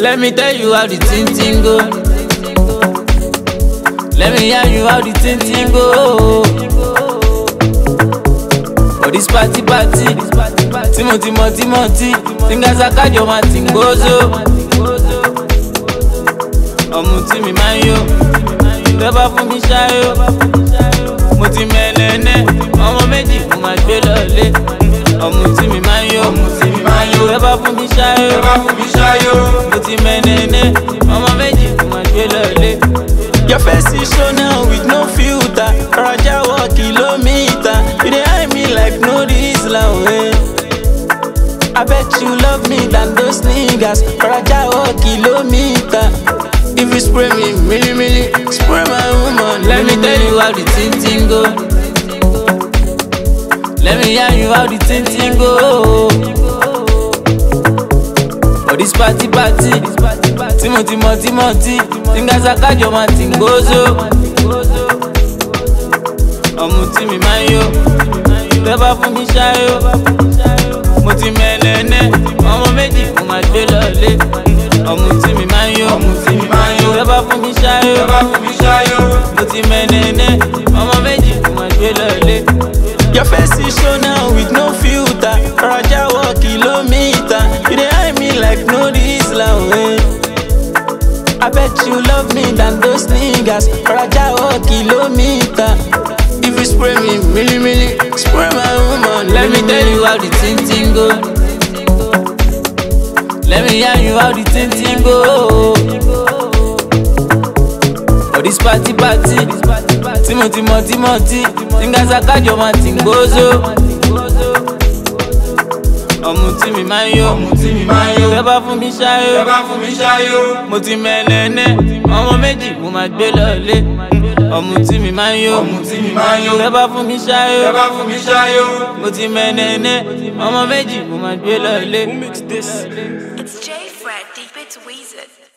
Let me tell you how the thing go. Let me hear you how the thing go. For this party, Timothy, fingers are catch your man tingozo. Omuti mi mayo, beba fún mi ṣayo. Mo ti mẹ́lẹ́nẹ́, ọmọ méjì mo máa gbé lọlé. Omuti mi mayo, beba fún mi ṣayo. Mo ti mẹ́lẹ́nẹ́, ọmọ méjì mo máa gbé lọlé. Your face is show now with no filter. Raja walk kilometer. You dey eye me like no Islam way. I bet you love me than those niggas. Raja walk kilometer. If you spray me, milli, spray my woman. Let me tell you how the thing go. Let me hear you how the thing go. For this party, Timothy, fingers are catch your man tingozo. Omuti mi mayo, beba fún mi ṣayo. Mo ti mẹ́lẹ́nẹ́, ọmọ méjì mo máa gbé lọlé. Omuti mi mayo, beba fún mi ṣayo. Mo ti mẹ́lẹ́nẹ́, ọmọ méjì mo máa gbé lọlé. Your face is show now with no filter. Raja walk kilometer. You dey eye me like no Islam way. I bet you love me than those niggas. Raja walk kilometer. If you spray me, milli, spray my woman. Let me tell you how the thing go. Let me hear you how the thing go. For this party, Timothy, fingers are catch your man tingozo. Omuti mi mayo, beba fún mi ṣayo. Mo ti mẹ́lẹ́nẹ́, ọmọ méjì mo máa gbé lọlé. Omuti mi mayo, beba fún mi ṣayo. Mo ti mẹ́lẹ́nẹ́, ọmọ méjì mo máa gbé lọlé. It's J Fred, deep it's Weezer.